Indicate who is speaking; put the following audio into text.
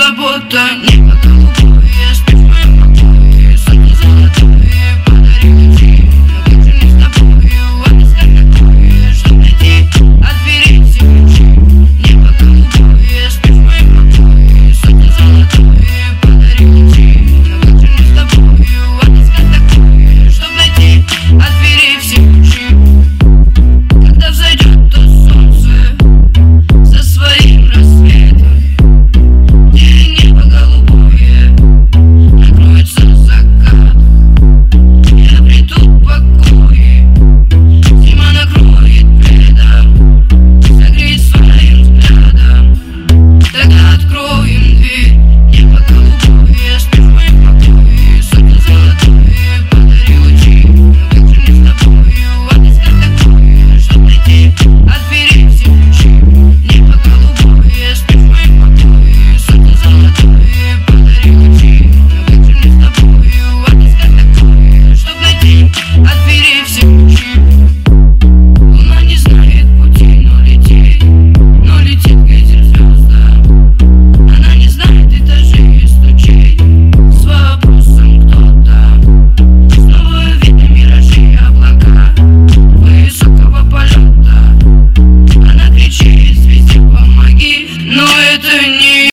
Speaker 1: забота, небо голубое, спишь в моем покое, солнце золотое, подари лучи. Но как же мне с тобою отыскать такое, чтоб найти от двери все ключи? Небо голубое, спишь в моем покое, солнце золотое, подари лучи. Но как же мне с тобою отыскать такое, чтоб найти от двери все ключи? Когда взойдет то солнце со своим рассветом, где небо голубое накроется закат, я приду в покое, зима накроет пледом, согреет своим взглядом. Тогда откроем дверь, небо голубое, спишь в моем покое, солнце золотое, подари лучи. Но как же мне с тобою отыскать такое, чтоб найти от двери все ключи? Небо голубое, спишь в моем покое, солнце золотое, подари лучи. Но как же мне с тобою отыскать такое, чтоб найти от двери все ключи? Луна не знает пути, но летит к этим звездам. Она не знает этажей и стучей с вопросом кто там. Снова видны миражи и облака высокого полета. Она кричит: звезде помоги, но это не